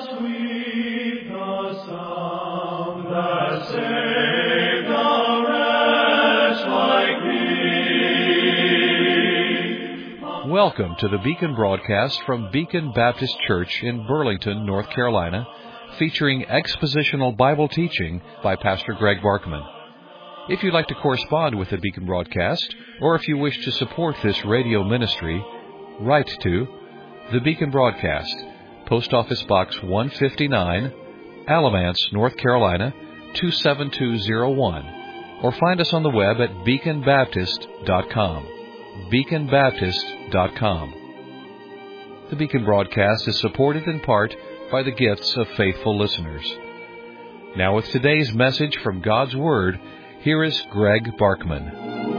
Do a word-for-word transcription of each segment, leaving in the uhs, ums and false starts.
sweet the sound that saved a wretch like me. Welcome to the Beacon broadcast from Beacon Baptist Church in Burlington, North Carolina, featuring expositional Bible teaching by Pastor Greg Barkman. If you'd like to correspond with the Beacon broadcast, or if you wish to support this radio ministry, write to the Beacon Broadcast, Post Office Box one fifty-nine, Alamance, North Carolina, two seven two zero one, or find us on the web at beacon baptist dot com. beacon baptist dot com. The Beacon broadcast is supported in part by the gifts of faithful listeners. Now with today's message from God's Word, here is Greg Barkman.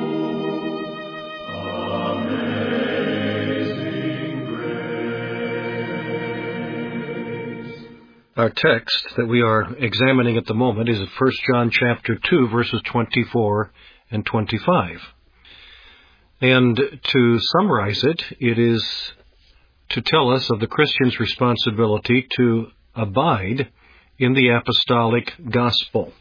Our text that we are examining at the moment is First John chapter two, verses twenty-four and twenty-five. And to summarize it, it is to tell us of the Christian's responsibility to abide in the apostolic gospel.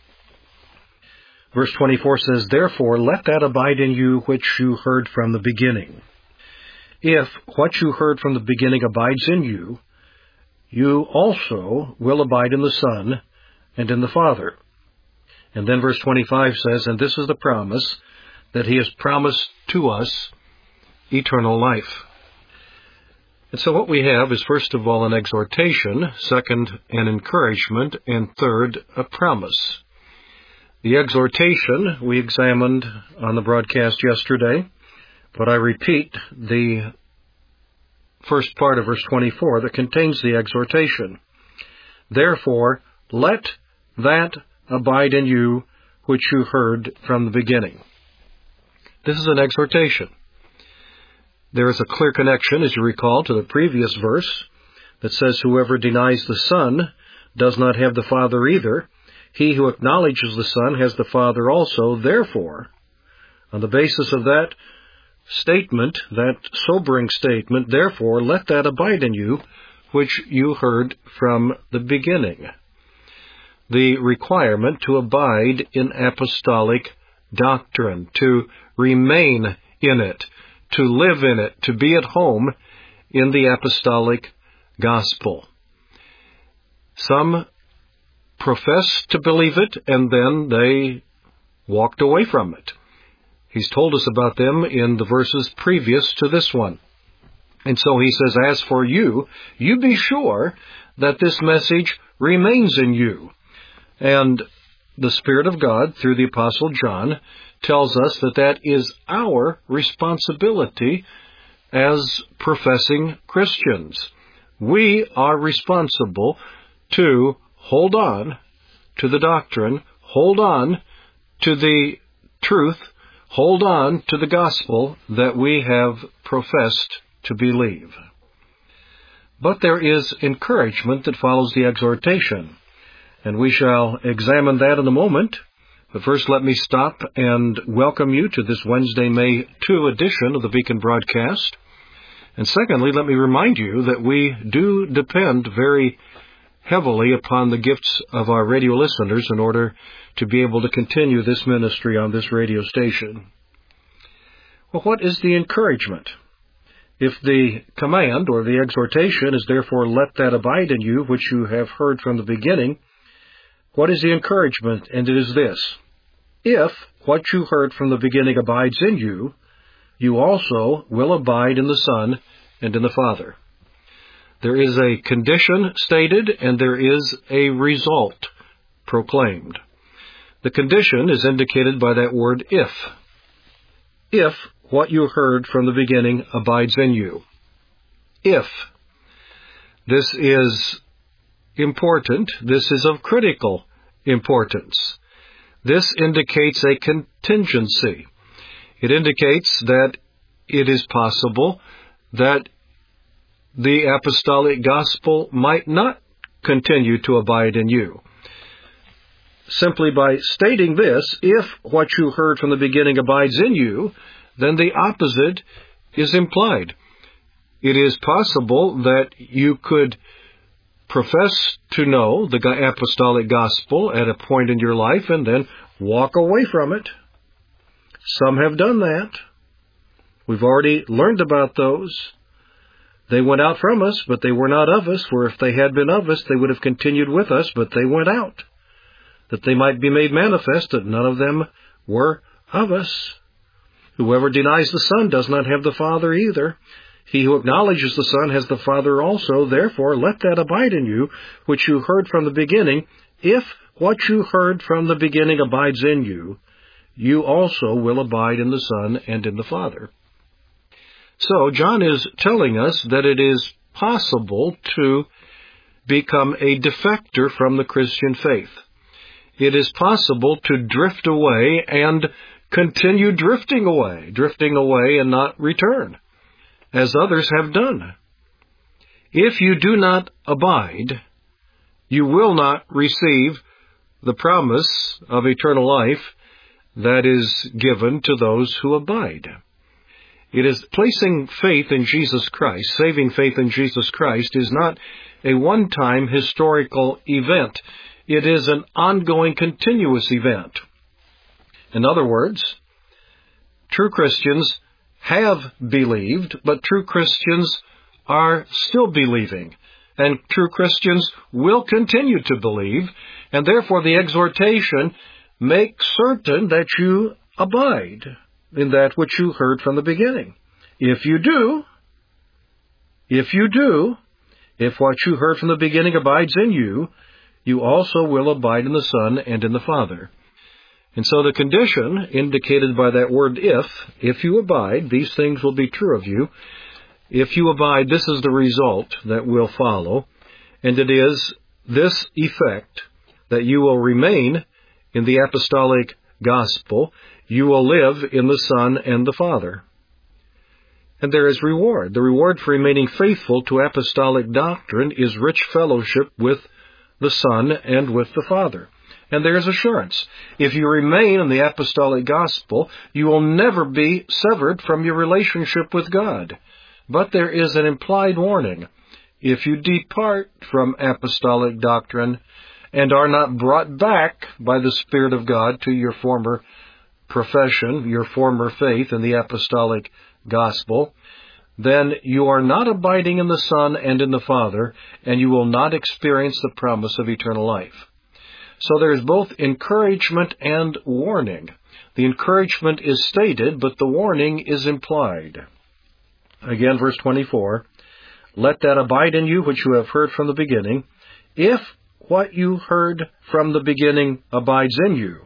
Verse twenty-four says, "Therefore let that abide in you which you heard from the beginning. If what you heard from the beginning abides in you, you also will abide in the Son and in the Father." And then verse twenty-five says, "And this is the promise, that He has promised to us eternal life." And so what we have is, first of all, an exhortation, second, an encouragement, and third, a promise. The exhortation we examined on the broadcast yesterday, but I repeat the first part of verse twenty-four that contains the exhortation. "Therefore, let that abide in you which you heard from the beginning." This is an exhortation. There is a clear connection, as you recall, to the previous verse that says, "Whoever denies the Son does not have the Father either. He who acknowledges the Son has the Father also. Therefore," on the basis of that statement, that sobering statement, "Therefore, let that abide in you which you heard from the beginning." The requirement to abide in apostolic doctrine, to remain in it, to live in it, to be at home in the apostolic gospel. Some profess to believe it, and then they walked away from it. He's told us about them in the verses previous to this one. And so he says, "As for you, you be sure that this message remains in you." And the Spirit of God, through the Apostle John, tells us that that is our responsibility as professing Christians. We are responsible to hold on to the doctrine, hold on to the truth, hold on to the gospel that we have professed to believe. But there is encouragement that follows the exhortation, and we shall examine that in a moment. But first, let me stop and welcome you to this Wednesday, May second edition of the Beacon broadcast. And secondly, let me remind you that we do depend very heavily upon the gifts of our radio listeners in order to be able to continue this ministry on this radio station. Well, what is the encouragement? If the command or the exhortation is, "Therefore let that abide in you which you have heard from the beginning," what is the encouragement? And it is this: if what you heard from the beginning abides in you, you also will abide in the Son and in the Father. There is a condition stated, and there is a result proclaimed. The condition is indicated by that word "if." If what you heard from the beginning abides in you. If. This is important. This is of critical importance. This indicates a contingency. It indicates that it is possible that the apostolic gospel might not continue to abide in you. Simply by stating this, if what you heard from the beginning abides in you, then the opposite is implied. It is possible that you could profess to know the apostolic gospel at a point in your life and then walk away from it. Some have done that. We've already learned about those. They went out from us, but they were not of us, for if they had been of us, they would have continued with us, but they went out, that they might be made manifest that none of them were of us. Whoever denies the Son does not have the Father either. He who acknowledges the Son has the Father also. Therefore, let that abide in you, which you heard from the beginning. If what you heard from the beginning abides in you, you also will abide in the Son and in the Father. So, John is telling us that it is possible to become a defector from the Christian faith. It is possible to drift away and continue drifting away, drifting away and not return, as others have done. If you do not abide, you will not receive the promise of eternal life that is given to those who abide. It is placing faith in Jesus Christ, saving faith in Jesus Christ is not a one-time historical event. It is an ongoing, continuous event. In other words, true Christians have believed, but true Christians are still believing. And true Christians will continue to believe, and therefore the exhortation, make certain that you abide in that which you heard from the beginning. If you do, if you do, if what you heard from the beginning abides in you, you also will abide in the Son and in the Father. And so the condition indicated by that word if, if you abide, these things will be true of you. If you abide, this is the result that will follow, and it is this effect, that you will remain in the apostolic gospel, you will live in the Son and the Father. And there is reward. The reward for remaining faithful to apostolic doctrine is rich fellowship with the Son and with the Father. And there is assurance. If you remain in the apostolic gospel, you will never be severed from your relationship with God. But there is an implied warning. If you depart from apostolic doctrine and are not brought back by the Spirit of God to your former profession, your former faith in the apostolic gospel, then you are not abiding in the Son and in the Father, and you will not experience the promise of eternal life. So there is both encouragement and warning. The encouragement is stated, but the warning is implied. Again, verse twenty-four, let that abide in you which you have heard from the beginning. If what you heard from the beginning abides in you,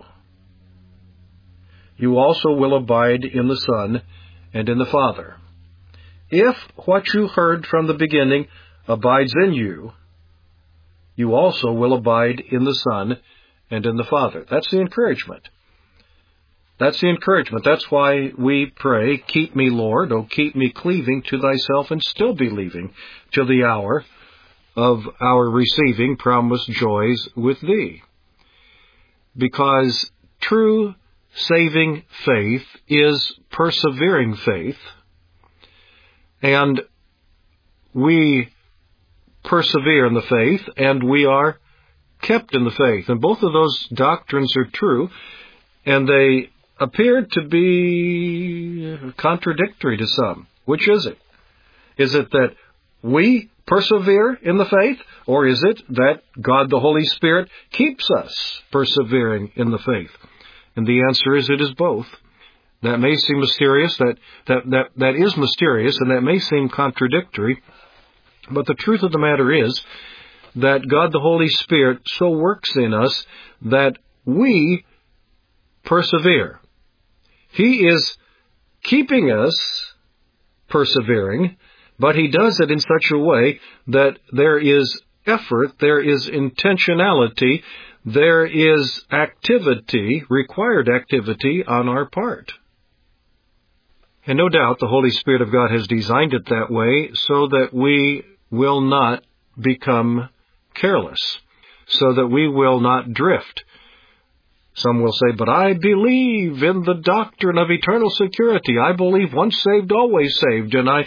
you also will abide in the Son and in the Father. If what you heard from the beginning abides in you, you also will abide in the Son and in the Father. That's the encouragement. That's the encouragement. That's why we pray, keep me, Lord, O keep me cleaving to thyself and still believing till the hour of our receiving promised joys with thee. Because true saving faith is persevering faith, and we persevere in the faith, and we are kept in the faith. And both of those doctrines are true, and they appear to be contradictory to some. Which is it? Is it that we persevere in the faith, or is it that God the Holy Spirit keeps us persevering in the faith? And the answer is it is both. That may seem mysterious, that, that, that, that is mysterious, and that may seem contradictory, but the truth of the matter is that God the Holy Spirit so works in us that we persevere. He is keeping us persevering, but He does it in such a way that there is effort, there is intentionality, there is activity, required activity on our part. And no doubt the Holy Spirit of God has designed it that way so that we will not become careless, so that we will not drift. Some will say, but I believe in the doctrine of eternal security. I believe once saved, always saved, and I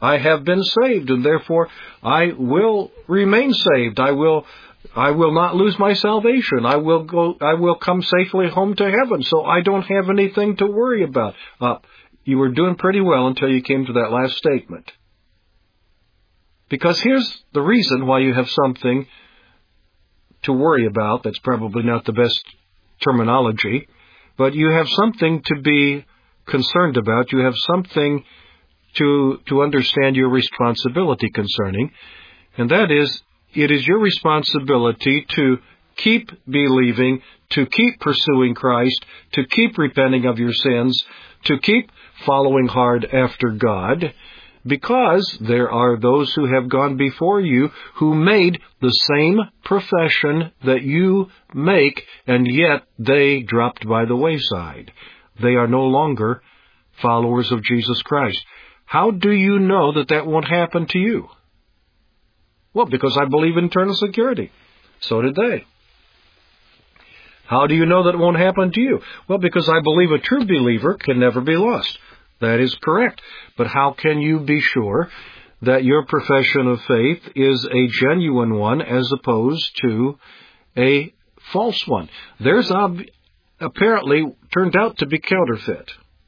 I have been saved, and therefore I will remain saved. I will I will not lose my salvation. I will go I will come safely home to heaven, so I don't have anything to worry about. Uh, you were doing pretty well until you came to that last statement. Because here's the reason why you have something to worry about. That's probably not the best terminology, but you have something to be concerned about. You have something to to understand your responsibility concerning, and that is, it is your responsibility to keep believing, to keep pursuing Christ, to keep repenting of your sins, to keep following hard after God, because there are those who have gone before you who made the same profession that you make, and yet they dropped by the wayside. They are no longer followers of Jesus Christ. How do you know that that won't happen to you? Well, because I believe in eternal security. So did they. How do you know that it won't happen to you? Well, because I believe a true believer can never be lost. That is correct. But how can you be sure that your profession of faith is a genuine one as opposed to a false one? Theirs ob- apparently turned out to be counterfeit.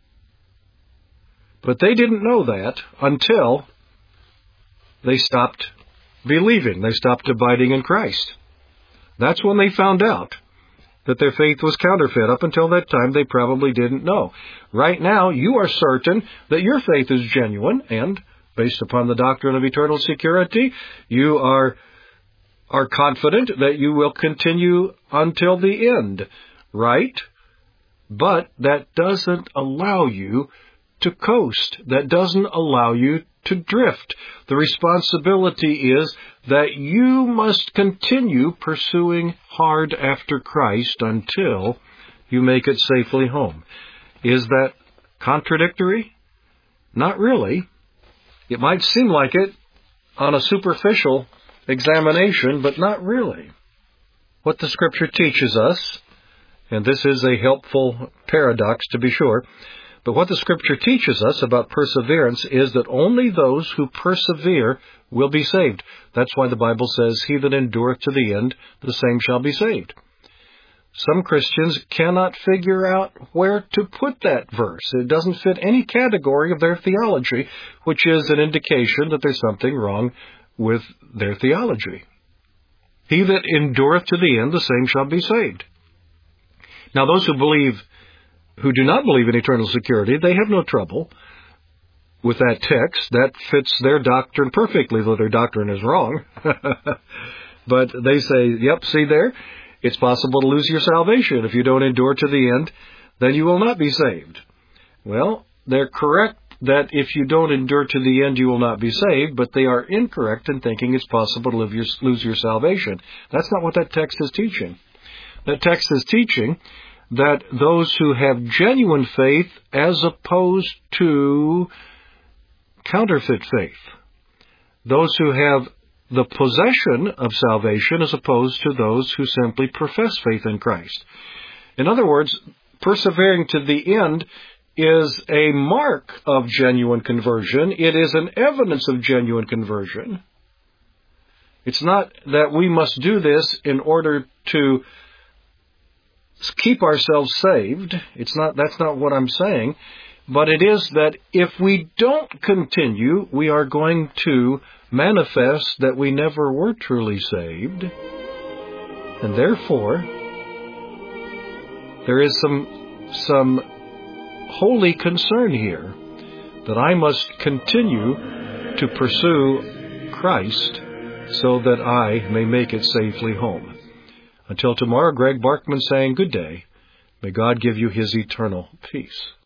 But they didn't know that until they stopped believing. They stopped abiding in Christ. That's when they found out that their faith was counterfeit. Up until that time, they probably didn't know. Right now, you are certain that your faith is genuine, and based upon the doctrine of eternal security, you are, are confident that you will continue until the end, right? But that doesn't allow you to coast. That doesn't allow you to drift. The responsibility is that you must continue pursuing hard after Christ until you make it safely home. Is that contradictory? Not really. It might seem like it on a superficial examination, but not really. What the Scripture teaches us, and this is a helpful paradox to be sure, but what the Scripture teaches us about perseverance is that only those who persevere will be saved. That's why the Bible says, "He that endureth to the end, the same shall be saved." Some Christians cannot figure out where to put that verse. It doesn't fit any category of their theology, which is an indication that there's something wrong with their theology. "He that endureth to the end, the same shall be saved." Now, those who believe who do not believe in eternal security, they have no trouble with that text. That fits their doctrine perfectly, though their doctrine is wrong. But they say, yep, see there, it's possible to lose your salvation. If you don't endure to the end, then you will not be saved. Well, they're correct that if you don't endure to the end, you will not be saved, but they are incorrect in thinking it's possible to live your, lose your salvation. That's not what that text is teaching. That text is teaching that those who have genuine faith as opposed to counterfeit faith, those who have the possession of salvation as opposed to those who simply profess faith in Christ. In other words, persevering to the end is a mark of genuine conversion. It is an evidence of genuine conversion. It's not that we must do this in order to keep ourselves saved. It's not, that's not what I'm saying. But it is that if we don't continue, we are going to manifest that we never were truly saved. And therefore, there is some, some holy concern here that I must continue to pursue Christ so that I may make it safely home. Until tomorrow, Greg Barkman saying good day. May God give you His eternal peace.